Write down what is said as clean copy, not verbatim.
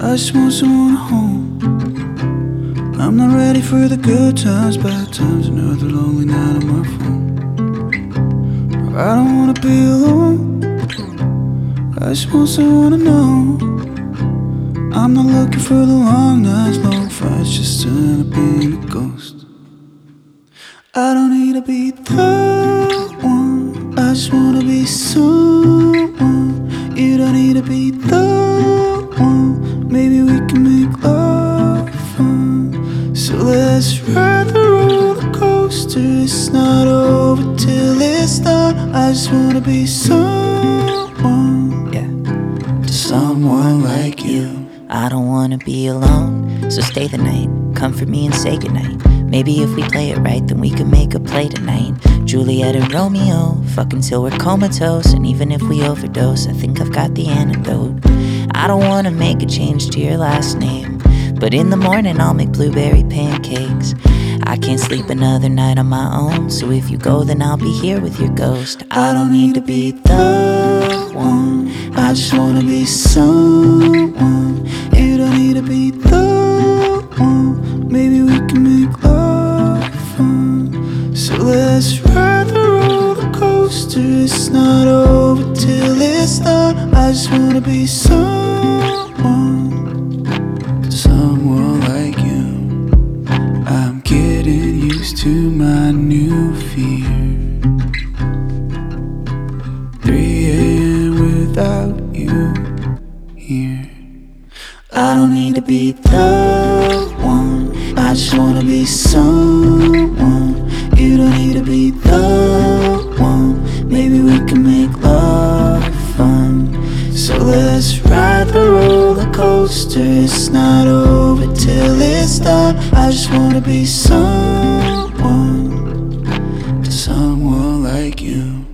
I just want someone at home. I'm not ready for the good times, bad times, another lonely night on my phone. I don't wanna be alone. I just want someone to know. I'm not looking for the long nights, long fights, just to end up being a ghost. I don't need to be the one, I just wanna be someone. You don't need to be the one, maybe we can make love fun. So let's ride the roller coaster. It's not over till it's done. I just wanna be someone, yeah, to someone like you. I don't wanna be alone, so stay the night. Comfort me and say goodnight. Maybe if we play it right, then we can make a play tonight. Juliet and Romeo, fucking till we're comatose. And even if we overdose, I think I've got the antidote. I don't wanna make a change to your last name, but in the morning I'll make blueberry pancakes. I can't sleep another night on my own, so if you go then I'll be here with your ghost. I don't need to be the one, I just wanna be someone. You don't need to be the one, maybe we can make love fun. So let's ride the roller coaster. It's not over till it's done. I just wanna be someone, someone like you. I'm getting used to my new fear. 3 a.m. without you here. I don't need to be the one, I just wanna be someone. You don't need to be the one, maybe we can make love fun. So let's ride the roller coaster. It's not over till it's done. I just wanna be someone, to someone like you.